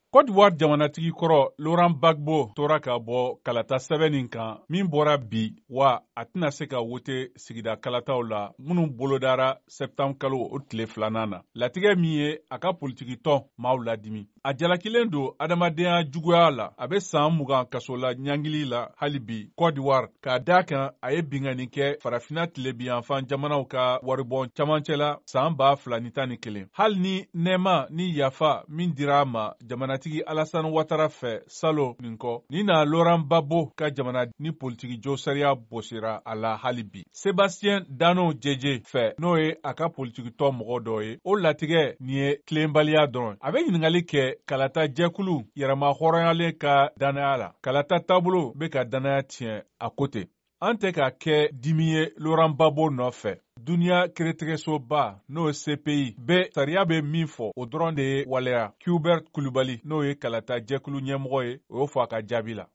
Côte d'Ivoire jamanatigi kɔrɔ Laurent Gbagbo tora ka bɔ kalata sɛbɛn nin kan min bɔra bi wa a tɛna se ka wote sigida kalataw la minnu bolodara septembre kalo o tile 2nan na. Latigɛ min ye a ka politiki tɔn maaw ladimi. A jalakilen don adamadenya juguya la. A bɛ san 20 kaso la ɲangili la hali bi Côte d'Ivoire k'a da kan a ye bingani kɛ farafina tilebiyanfan jamanaw ka waribɔn camancɛ la san 2011. Hali ni nɛɛma ni yafa min dira a ma jamanatigi Alassane Ouattara fɛ salo nin kɔ, nin na Laurent Gbagbo ka jamana ni politiki jo sariya bosira a la hali bi. Sébastien Dano Jeje fɛ n'o ye a ka politiki tɔn mɔgɔ dɔ ye, o latigɛ nin ye tilenbaliya dɔrɔn. A bɛ ɲiningali kɛ kalata jɛkulu yɛrɛma hɔrɔnyalen ka danaya la. Kalata taabolo bɛ ka danaya tiɲɛ a ko ten. An tɛ ka kɛ dimi ye Laurent Gbagbo nɔfɛ. Duniya kiiritigɛsoba n'o ye CPI bɛ sariya bɛ min fɔ o dɔrɔn de ye waleya. Hubert Kulibali n'o ye kalata jɛkulu ɲɛmɔgɔ ye, o y'o fɔ a ka jaabi la.